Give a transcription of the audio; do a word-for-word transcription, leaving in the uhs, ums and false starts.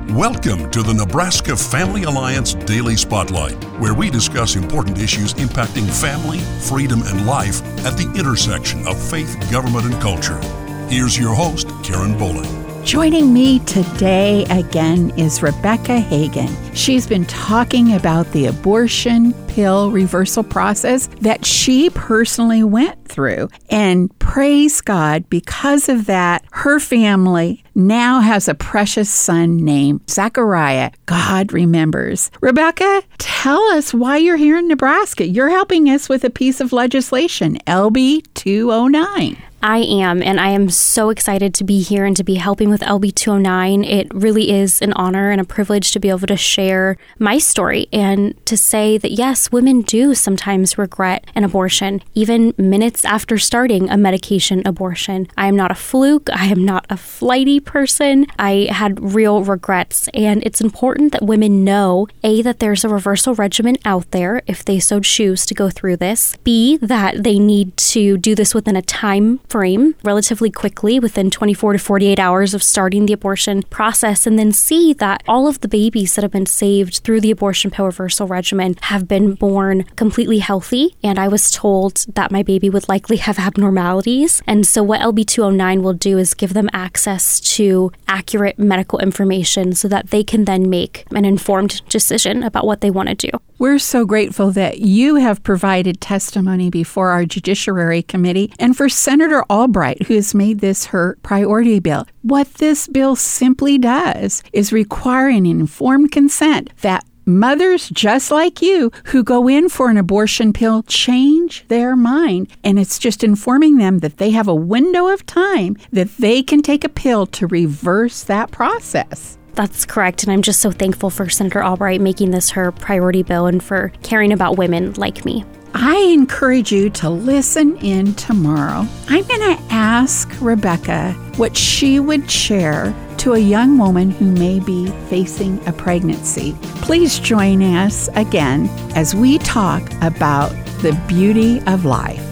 Welcome to the Nebraska Family Alliance Daily Spotlight, where we discuss important issues impacting family, freedom, and life at the intersection of faith, government, and culture. Here's your host, Karen Bowling. Joining me today again is Rebecca Hagan. She's been talking about the abortion pill reversal process that she personally went through. And praise God, because of that, her family now has a precious son named Zachariah. God remembers. Rebecca, tell us why you're here in Nebraska. You're helping us with a piece of legislation, L B two oh nine. I am, and I am so excited to be here and to be helping with L B two oh nine. It really is an honor and a privilege to be able to share my story and to say that, yes, women do sometimes regret an abortion, even minutes after starting a medication abortion. I am not a fluke. I am not a flighty person. I had real regrets, and it's important that women know, A, that there's a reversal regimen out there if they so choose to go through this, B, that they need to do this within a time frame relatively quickly, within twenty-four to forty-eight hours of starting the abortion process, and then see that all of the babies that have been saved through the abortion pill reversal regimen have been born completely healthy. And I was told that my baby would likely have abnormalities. And so what L B two oh nine will do is give them access to accurate medical information so that they can then make an informed decision about what they want to do. We're so grateful that you have provided testimony before our Judiciary Committee and for Senator Albright, who has made this her priority bill. What this bill simply does is require an informed consent that mothers just like you who go in for an abortion pill change their mind. And it's just informing them that they have a window of time that they can take a pill to reverse that process. That's correct, and I'm just so thankful for Senator Albright making this her priority bill and for caring about women like me. I encourage you to listen in tomorrow. I'm going to ask Rebecca what she would share to a young woman who may be facing a pregnancy. Please join us again as we talk about the beauty of life.